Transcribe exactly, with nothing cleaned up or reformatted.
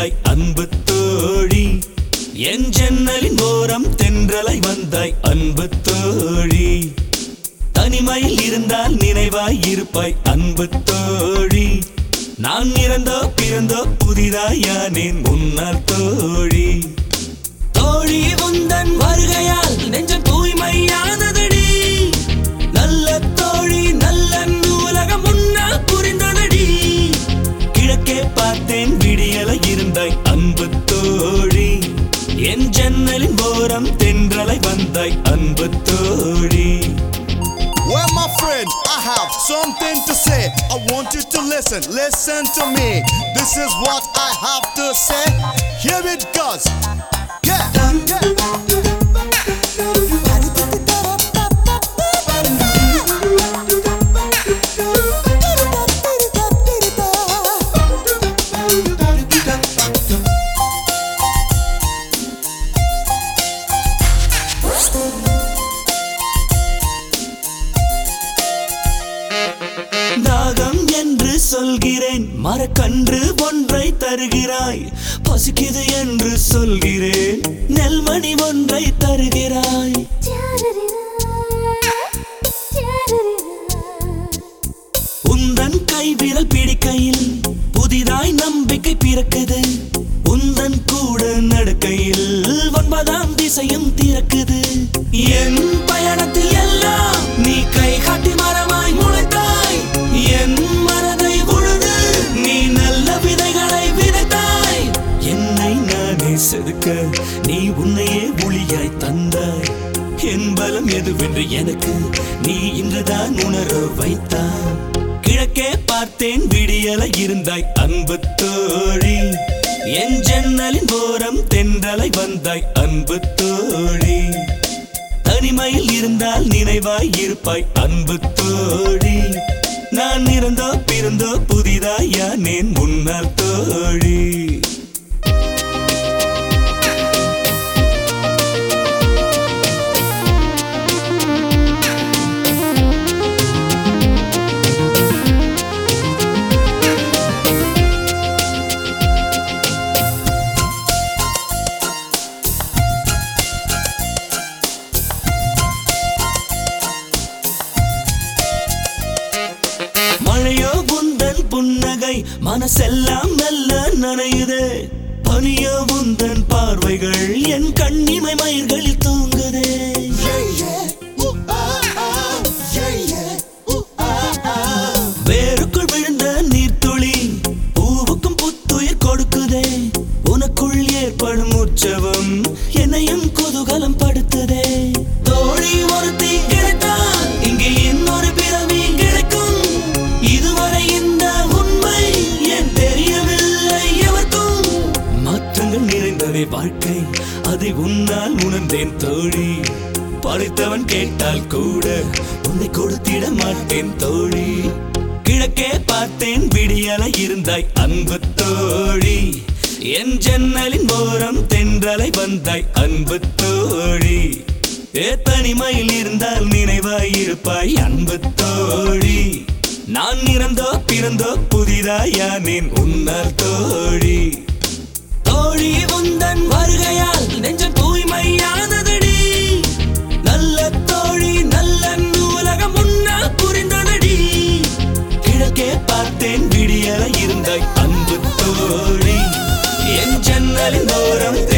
இருந்தாய் அன்பு தோழி என் ஜன்னலின் ஓரம் தென்றலை வந்தாய் அன்பு தோழி தனிமையில் இருந்தால் நினைவாய் இருப்பாய் அன்பு தோழி நான் இறந்தோ பிறந்தோ புதிதாயானேன் முன்னால் தோழி தோழி உந்தன் வருகையால் நெஞ்சம் தூய்மையானதடி நல்ல தோழி நல்ல உலகம் முன்னால் புரிந்ததடி கிழக்கே பார்த்தேன் விடியலை இருந்தாய் அன்பு தோழி என் ஜன்னலின் ஓரம் தென்றலை வந்தாய் அன்பு தோழி. Well, my friend, I have something to say. I want you to listen, listen to me. This is what I have to say. Here it goes. Yeah, yeah. தாகம் என்று சொல்கிறேன் மரக்கன்று ஒன்றை தருகிறாய் பசிக்குது என்று சொல்கிறேன் நெல்மணி ஒன்றை தருகிறாய் உந்தன் கை விரல் பிடிக்கையில் புதிதாய் நம்பிக்கை பிறக்குது உந்தன் கூட நடக்கையில் ஒன்பதாம் திசையும் திறக்குது என் பயணத்தில் எல்லாம் நீ கை காட்டி மரமாய் முளைத்தாய் என் மனதை உழுது நீ நல்ல விதைகளை விதைத்தாய் என்னை நானே செதுக்க நீ உன்னையே ஒளியாய் தந்தாய் என் பலம் எதுவென்று எனக்கு நீ இன்றுதான் உணர வைத்தாய் கிழக்கே பார்த்தேன் விடியலை இருந்தாய் அன்பு தோழி என் ஜன்னலின் ஓரம் தென்றலை வந்தாய் அன்பு தோழி தனிமையில் இருந்தால் நினைவாய் இருப்பாய் அன்பு தோழி நான் இறந்தோ பிறந்தோ புதிதாயானேன் முன்னால் தோழி. மழையோ உந்தன் புன்னகை மனசெல்லாம் நல்ல நனையுதே பனியோ உந்தன் பார்வைகள் என் கண்ணிமை மயிர்களில் தூங்குதே வேருக்குள் விழுந்த நீர்த்துளி பூவுக்கும் புத்துயிர் கொடுக்குதே உனக்குள் ஏற்படும் உற்சவம் என்னையும் குதூகலம் படுத்துதே தோழி ஒருத்தி கிடைத்தால் இங்கே இன்னொரு பிறவி கிடைக்கும் இதுவரை இந்த உண்மை ஏன் தெரியவில்லை எவருக்கும் மாற்றங்கள் நிறைந்ததே வாழ்க்கை அதை உன்னால் உணர்ந்தேன் தோழி படைத்தவன் கேட்டால் கூட உன்னை கொடுத்திட மாட்டேன் தோழி கிழக்கே பார்த்தேன் விடியலை இருந்தாய் அன்பு தோழி என் ஜன்னலின் ஓரம் தென்றலை வந்தாய் அன்பு தோழி ஏ தனிமையில் இருந்தால் நினைவாய் இருப்பாய் அன்பு தோழி நான் இறந்தோ பிறந்தோ புதிதாயானேன் உன்னால் தோழி தோழி உந்தன் வருகையால் நெஞ்சம் தூய்மையானதடி நல்ல தோழி நல்ல உலகம் முன்னால் புரிந்ததடி கிழக்கே பார்த்தேன் விடியலை இருந்தாய் அன்பு தோழி என் ஜன்னலின் ஓரம்